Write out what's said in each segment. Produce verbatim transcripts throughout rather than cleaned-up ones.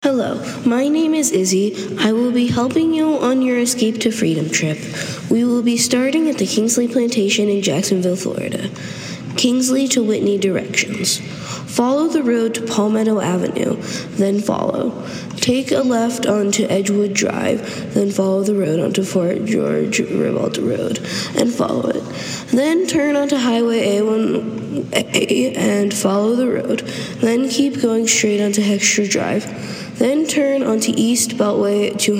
Hello, my name is Izzy. I will be helping you on your Escape to Freedom trip. We will be starting at the Kingsley Plantation in Jacksonville, Florida. Kingsley to Whitney directions. Follow the road to Palmetto Avenue, then follow. Take a left onto Edgewood Drive, then follow the road onto Fort George Ribalta Road, and follow it. Then turn onto Highway A one A and follow the road. Then keep going straight onto Hextra Drive. Then turn onto East Beltway two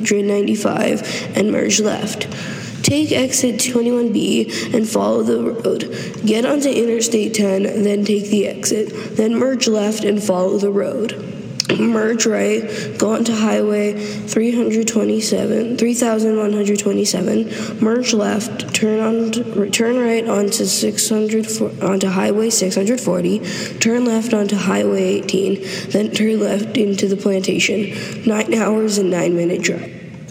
ninety-five and merge left. Take exit twenty-one B and follow the road. Get onto Interstate ten, then take the exit. Then merge left and follow the road. Merge right, go onto Highway three twenty-seven, three thousand one hundred twenty-seven. Merge left, turn on, turn right onto six hundred onto Highway six forty. Turn left onto Highway eighteen, then turn left into the plantation. Nine hours and nine minute drive.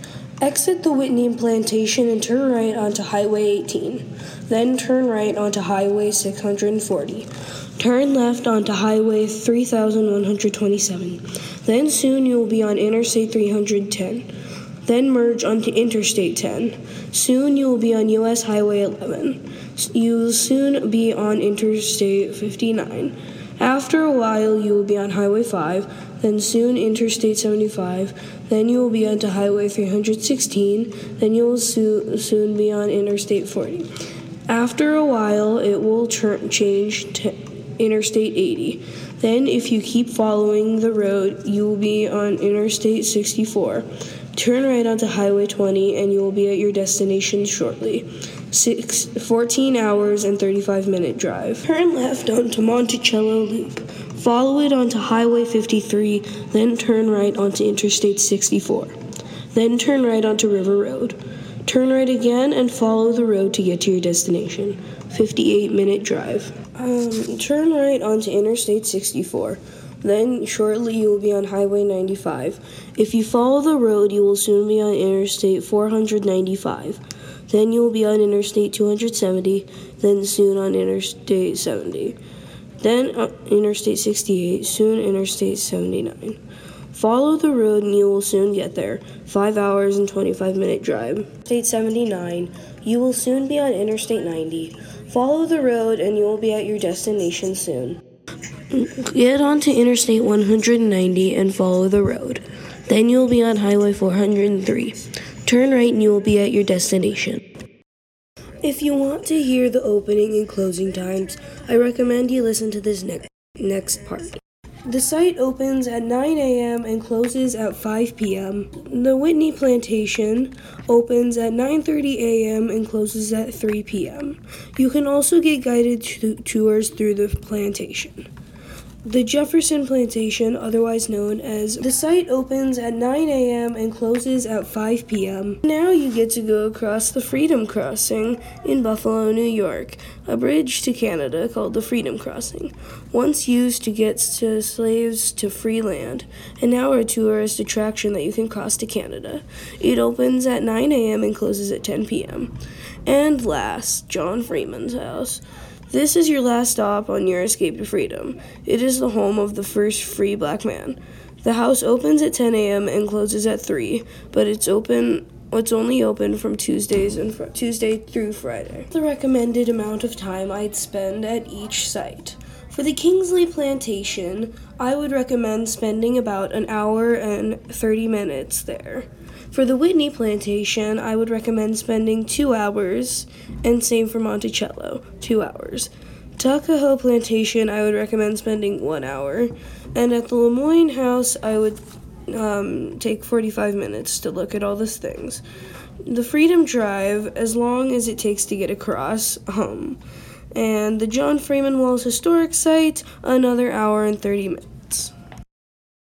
Exit the Whitney Plantation and turn right onto Highway eighteen. Then turn right onto Highway six forty. Turn left onto Highway three thousand one hundred twenty-seven. Then soon you will be on Interstate three ten. Then merge onto Interstate ten. Soon you will be on U S Highway eleven. You will soon be on Interstate fifty-nine. After a while you will be on Highway five, then soon Interstate seventy-five. Then you will be onto Highway three sixteen. Then you will so- soon be on Interstate forty. After a while it will turn change to Interstate eighty. Then, if you keep following the road, you will be on Interstate sixty-four. Turn right onto Highway twenty, and you will be at your destination shortly. Six, fourteen hours and thirty-five minute drive. Turn left onto Monticello Loop. Follow it onto Highway fifty-three, then turn right onto Interstate sixty-four. Then turn right onto River Road. Turn right again and follow the road to get to your destination. fifty-eight minute drive. Um, turn right onto Interstate sixty-four. Then shortly you will be on Highway ninety-five. If you follow the road, you will soon be on Interstate four ninety-five. Then you will be on Interstate two seventy. Then soon on Interstate seventy. Then uh, Interstate sixty-eight. Soon Interstate seventy-nine. Follow the road and you will soon get there. Five hours and twenty-five minute drive. Interstate seventy-nine. You will soon be on Interstate ninety. Follow the road and you will be at your destination soon. Get onto Interstate one ninety and follow the road. Then you will be on Highway four oh three. Turn right and you will be at your destination. If you want to hear the opening and closing times, I recommend you listen to this ne- next part. The site opens at nine a.m. and closes at five p.m. The Whitney Plantation opens at nine thirty a.m. and closes at three p.m. You can also get guided t- tours through the plantation. The Jefferson Plantation, otherwise known as the site, opens at nine a.m. and closes at five p.m. Now you get to go across the Freedom Crossing in Buffalo, New York, a bridge to Canada called the Freedom Crossing, once used to get to slaves to free land, and now a tourist attraction that you can cross to Canada. It opens at nine a.m. and closes at ten p.m. And last, John Freeman's house. This is your last stop on your escape to freedom. It is the home of the first free black man. The house opens at ten a.m. and closes at three, but it's open. It's only open from Tuesdays and fr- Tuesday through Friday. The recommended amount of time I'd spend at each site. For the Kingsley Plantation, I would recommend spending about an hour and thirty minutes there. For the Whitney Plantation, I would recommend spending two hours, and same for Monticello, two hours. Tuckahoe Plantation, I would recommend spending one hour, and at the Lemoyne House, I would um, take forty-five minutes to look at all these things. The Freedom Drive, as long as it takes to get across, um, and the John Freeman Walls Historic Site, another hour and thirty minutes.